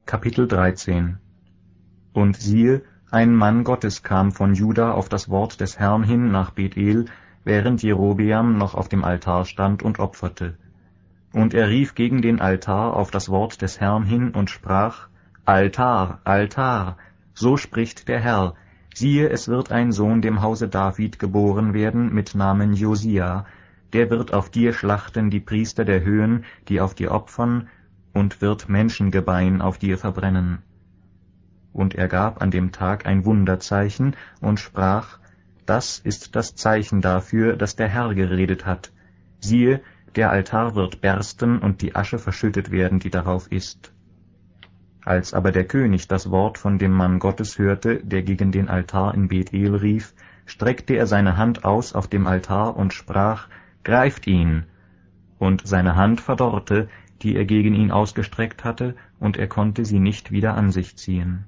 Kapitel 13. Und siehe, ein Mann Gottes kam von Juda auf das Wort des Herrn hin nach Bethel, während Jerobeam noch auf dem Altar stand und opferte. Und er rief gegen den Altar auf das Wort des Herrn hin und sprach: Altar, Altar, so spricht der Herr, siehe, es wird ein Sohn dem Hause David geboren werden mit Namen Josia, der wird auf dir schlachten die Priester der Höhen, die auf dir opfern, und wird Menschengebein auf dir verbrennen. Und er gab an dem Tag ein Wunderzeichen und sprach: Das ist das Zeichen dafür, dass der Herr geredet hat. Siehe, der Altar wird bersten und die Asche verschüttet werden, die darauf ist. Als aber der König das Wort von dem Mann Gottes hörte, der gegen den Altar in Bethel rief, streckte er seine Hand aus auf dem Altar und sprach: Greift ihn! Und seine Hand verdorrte, die er gegen ihn ausgestreckt hatte, und er konnte sie nicht wieder an sich ziehen.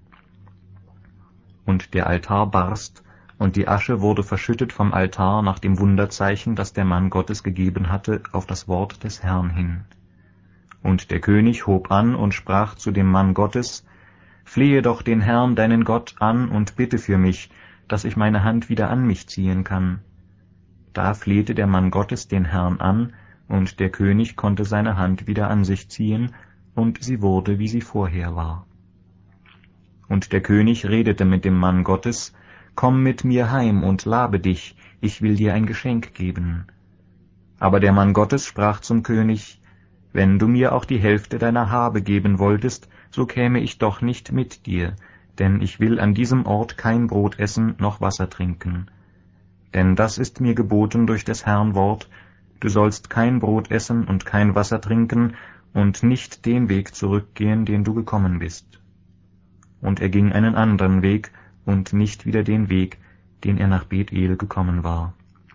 Und der Altar barst, und die Asche wurde verschüttet vom Altar nach dem Wunderzeichen, das der Mann Gottes gegeben hatte, auf das Wort des Herrn hin. Und der König hob an und sprach zu dem Mann Gottes: Flehe doch den Herrn, deinen Gott, an und bitte für mich, dass ich meine Hand wieder an mich ziehen kann. Da flehte der Mann Gottes den Herrn an, und der König konnte seine Hand wieder an sich ziehen, und sie wurde, wie sie vorher war. Und der König redete mit dem Mann Gottes: Komm mit mir heim und labe dich, ich will dir ein Geschenk geben. Aber der Mann Gottes sprach zum König: Wenn du mir auch die Hälfte deiner Habe geben wolltest, so käme ich doch nicht mit dir, denn ich will an diesem Ort kein Brot essen noch Wasser trinken. Denn das ist mir geboten durch des Herrn Wort: Du sollst kein Brot essen und kein Wasser trinken und nicht den Weg zurückgehen, den du gekommen bist. Und er ging einen anderen Weg und nicht wieder den Weg, den er nach Bethel gekommen war.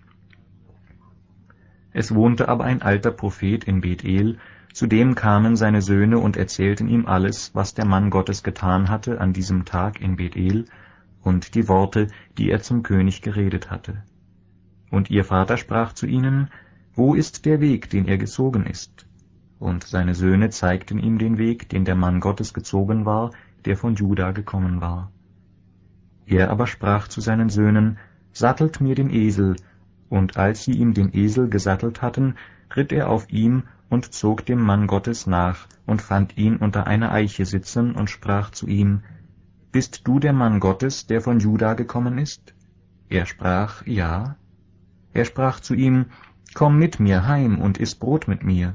Es wohnte aber ein alter Prophet in Bethel, zu dem kamen seine Söhne und erzählten ihm alles, was der Mann Gottes getan hatte an diesem Tag in Bethel, und die Worte, die er zum König geredet hatte. Und ihr Vater sprach zu ihnen: Wo ist der Weg, den er gezogen ist? Und seine Söhne zeigten ihm den Weg, den der Mann Gottes gezogen war, der von Juda gekommen war. Er aber sprach zu seinen Söhnen: Sattelt mir den Esel. Und als sie ihm den Esel gesattelt hatten, ritt er auf ihm und zog dem Mann Gottes nach und fand ihn unter einer Eiche sitzen und sprach zu ihm: Bist du der Mann Gottes, der von Juda gekommen ist? Er sprach: Ja. Er sprach zu ihm: Komm mit mir heim und iss Brot mit mir.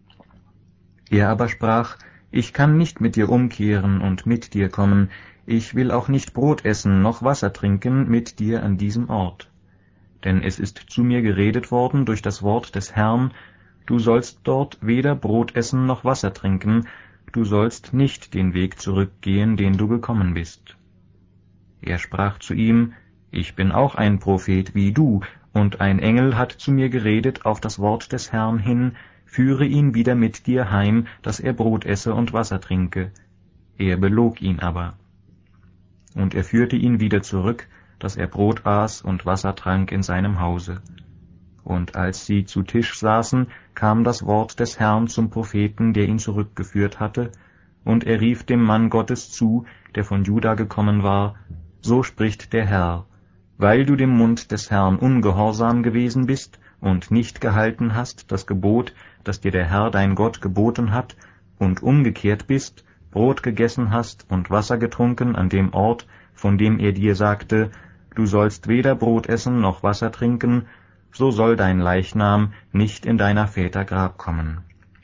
Er aber sprach: Ich kann nicht mit dir umkehren und mit dir kommen, ich will auch nicht Brot essen noch Wasser trinken mit dir an diesem Ort. Denn es ist zu mir geredet worden durch das Wort des Herrn: Du sollst dort weder Brot essen noch Wasser trinken, du sollst nicht den Weg zurückgehen, den du gekommen bist. Er sprach zu ihm: Ich bin auch ein Prophet wie du, und ein Engel hat zu mir geredet auf das Wort des Herrn hin: Führe ihn wieder mit dir heim, dass er Brot esse und Wasser trinke. Er belog ihn aber. Und er führte ihn wieder zurück, dass er Brot aß und Wasser trank in seinem Hause. Und als sie zu Tisch saßen, kam das Wort des Herrn zum Propheten, der ihn zurückgeführt hatte, und er rief dem Mann Gottes zu, der von Juda gekommen war: So spricht der Herr: Weil du dem Mund des Herrn ungehorsam gewesen bist und nicht gehalten hast das Gebot, das dir der Herr dein Gott geboten hat, und umgekehrt bist, Brot gegessen hast und Wasser getrunken an dem Ort, von dem er dir sagte: Du sollst weder Brot essen noch Wasser trinken, so soll dein Leichnam nicht in deiner Väter Grab kommen.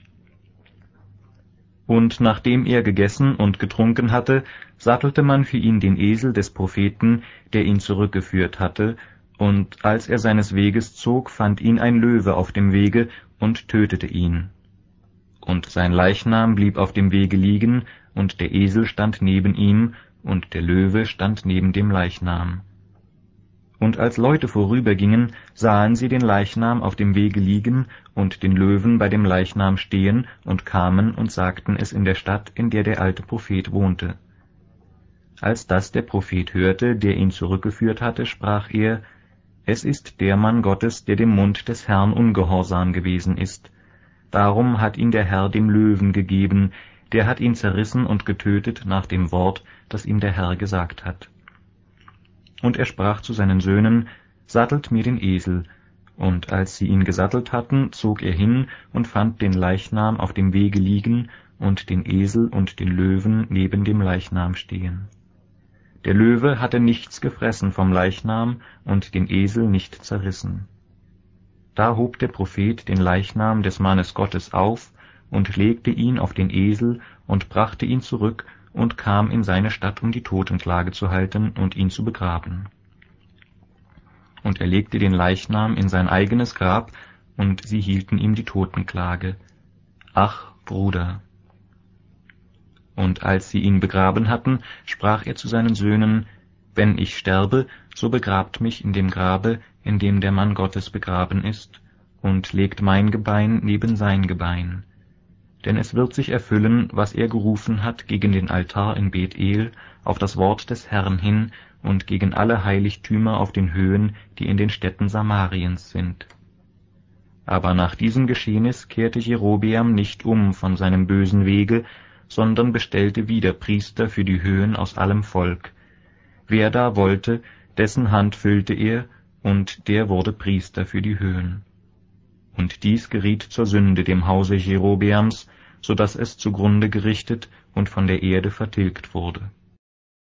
Und nachdem er gegessen und getrunken hatte, sattelte man für ihn den Esel des Propheten, der ihn zurückgeführt hatte, und als er seines Weges zog, fand ihn ein Löwe auf dem Wege und tötete ihn. Und sein Leichnam blieb auf dem Wege liegen, und der Esel stand neben ihm, und der Löwe stand neben dem Leichnam. Und als Leute vorübergingen, sahen sie den Leichnam auf dem Wege liegen und den Löwen bei dem Leichnam stehen und kamen und sagten es in der Stadt, in der der alte Prophet wohnte. Als das der Prophet hörte, der ihn zurückgeführt hatte, sprach er: Es ist der Mann Gottes, der dem Mund des Herrn ungehorsam gewesen ist. Darum hat ihn der Herr dem Löwen gegeben, der hat ihn zerrissen und getötet nach dem Wort, das ihm der Herr gesagt hat. Und er sprach zu seinen Söhnen, sattelt mir den Esel. Und als sie ihn gesattelt hatten, zog er hin und fand den Leichnam auf dem Wege liegen und den Esel und den Löwen neben dem Leichnam stehen. Der Löwe hatte nichts gefressen vom Leichnam und den Esel nicht zerrissen. Da hob der Prophet den Leichnam des Mannes Gottes auf und legte ihn auf den Esel und brachte ihn zurück und kam in seine Stadt, um die Totenklage zu halten und ihn zu begraben. Und er legte den Leichnam in sein eigenes Grab, und sie hielten ihm die Totenklage. Ach, Bruder! Und als sie ihn begraben hatten, sprach er zu seinen Söhnen, wenn ich sterbe, so begrabt mich in dem Grabe, in dem der Mann Gottes begraben ist, und legt mein Gebein neben sein Gebein. Denn es wird sich erfüllen, was er gerufen hat gegen den Altar in Bethel, auf das Wort des Herrn hin, und gegen alle Heiligtümer auf den Höhen, die in den Städten Samariens sind. Aber nach diesem Geschehnis kehrte Jerobeam nicht um von seinem bösen Wege, sondern bestellte wieder Priester für die Höhen aus allem Volk. Wer da wollte, dessen Hand füllte er, und der wurde Priester für die Höhen. Und dies geriet zur Sünde dem Hause Jerobeams, so daß es zugrunde gerichtet und von der Erde vertilgt wurde.